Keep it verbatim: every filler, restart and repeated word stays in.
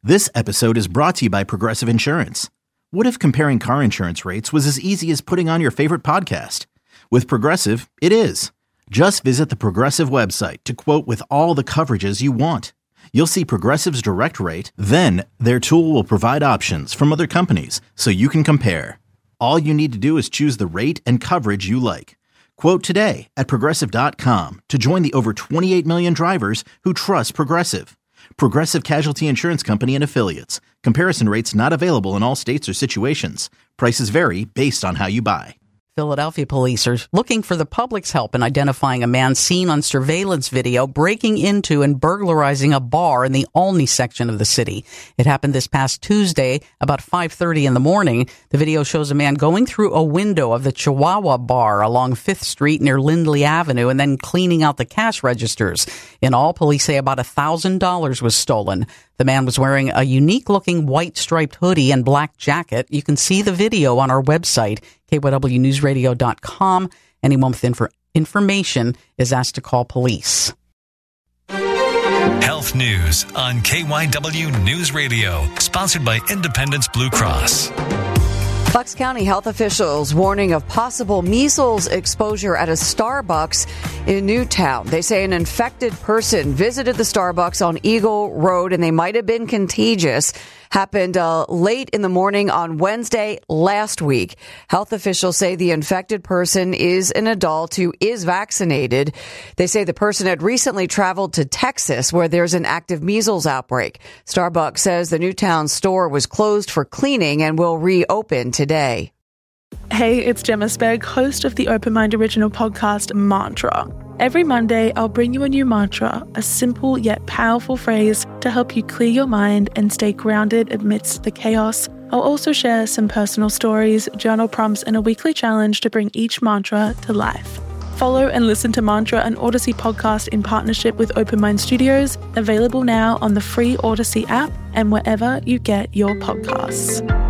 This episode is brought to you by Progressive Insurance. What if comparing car insurance rates was as easy as putting on your favorite podcast? With Progressive, it is. Just visit the Progressive website to quote with all the coverages you want. You'll see Progressive's direct rate, then their tool will provide options from other companies so you can compare. All you need to do is choose the rate and coverage you like. Quote today at progressive dot com to join the over twenty-eight million drivers who trust Progressive. Progressive Casualty Insurance Company and Affiliates. Comparison rates not available in all states or situations. Prices vary based on how you buy. Philadelphia police are looking for the public's help in identifying a man seen on surveillance video breaking into and burglarizing a bar in the Olney section of the city. It happened this past Tuesday about five thirty in the morning. The video shows a man going through a window of the Chihuahua bar along Fifth Street near Lindley Avenue and then cleaning out the cash registers. In all, police say about one thousand dollars was stolen. The man was wearing a unique-looking white striped hoodie and black jacket. You can see the video on our website, K Y W news radio dot com. Anyone with inf- information is asked to call police. Health News on K Y W News Radio, sponsored by Independence Blue Cross. Bucks County health officials warning of possible measles exposure at a Starbucks in Newtown. They say an infected person visited the Starbucks on Eagle Road and they might have been contagious. Happened uh, late in the morning on Wednesday last week. Health officials say the infected person is an adult who is vaccinated. They say the person had recently traveled to Texas where there's an active measles outbreak. Starbucks says the Newtown store was closed for cleaning and will reopen today. Hey, it's Gemma Spegg, host of the Open Mind original podcast, Mantra. Every Monday, I'll bring you a new mantra, a simple yet powerful phrase to help you clear your mind and stay grounded amidst the chaos. I'll also share some personal stories, journal prompts, and a weekly challenge to bring each mantra to life. Follow and listen to Mantra, an Odyssey podcast in partnership with Open Mind Studios, available now on the free Odyssey app and wherever you get your podcasts.